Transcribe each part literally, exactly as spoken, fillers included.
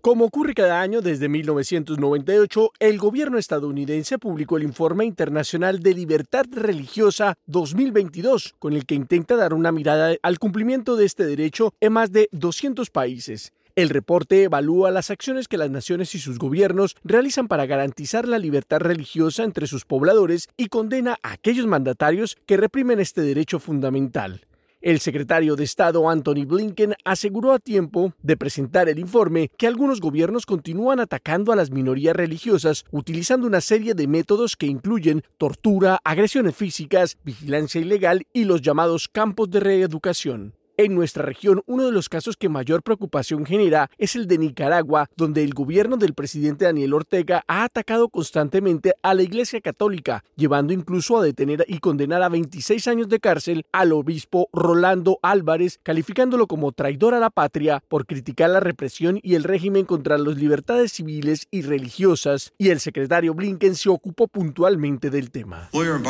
Como ocurre cada año desde mil novecientos noventa y ocho, el gobierno estadounidense publicó el Informe Internacional de Libertad Religiosa dos mil veintidós, con el que intenta dar una mirada al cumplimiento de este derecho en más de doscientos países. El reporte evalúa las acciones que las naciones y sus gobiernos realizan para garantizar la libertad religiosa entre sus pobladores y condena a aquellos mandatarios que reprimen este derecho fundamental. El secretario de Estado Antony Blinken aseguró a tiempo de presentar el informe que algunos gobiernos continúan atacando a las minorías religiosas utilizando una serie de métodos que incluyen tortura, agresiones físicas, vigilancia ilegal y los llamados campos de reeducación. En nuestra región, uno de los casos que mayor preocupación genera es el de Nicaragua, donde el gobierno del presidente Daniel Ortega ha atacado constantemente a la Iglesia Católica, llevando incluso a detener y condenar a veintiséis años de cárcel al obispo Rolando Álvarez, calificándolo como traidor a la patria por criticar la represión y el régimen contra las libertades civiles y religiosas, y el secretario Blinken se ocupó puntualmente del tema.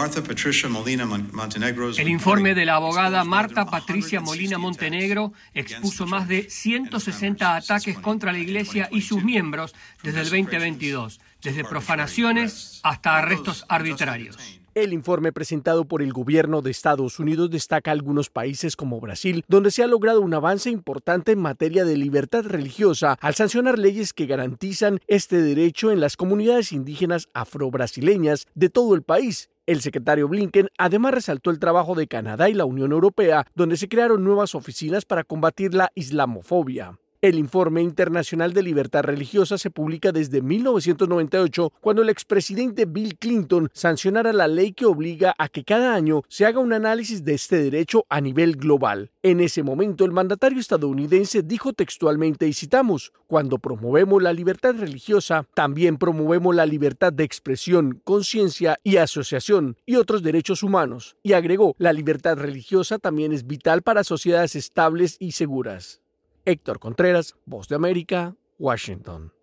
El informe de la abogada Marta Patricia Molina Montenegro expuso más de ciento sesenta ataques contra la Iglesia y sus miembros desde el veinte veintidós, desde profanaciones hasta arrestos arbitrarios. El informe presentado por el gobierno de Estados Unidos destaca algunos países como Brasil, donde se ha logrado un avance importante en materia de libertad religiosa al sancionar leyes que garantizan este derecho en las comunidades indígenas afrobrasileñas de todo el país. El secretario Blinken además resaltó el trabajo de Canadá y la Unión Europea, donde se crearon nuevas oficinas para combatir la islamofobia. El Informe Internacional de Libertad Religiosa se publica desde mil novecientos noventa y ocho, cuando el expresidente Bill Clinton sancionara la ley que obliga a que cada año se haga un análisis de este derecho a nivel global. En ese momento, el mandatario estadounidense dijo textualmente, y citamos, «Cuando promovemos la libertad religiosa, también promovemos la libertad de expresión, conciencia y asociación y otros derechos humanos». Y agregó, «La libertad religiosa también es vital para sociedades estables y seguras». Héctor Contreras, Voz de América, Washington.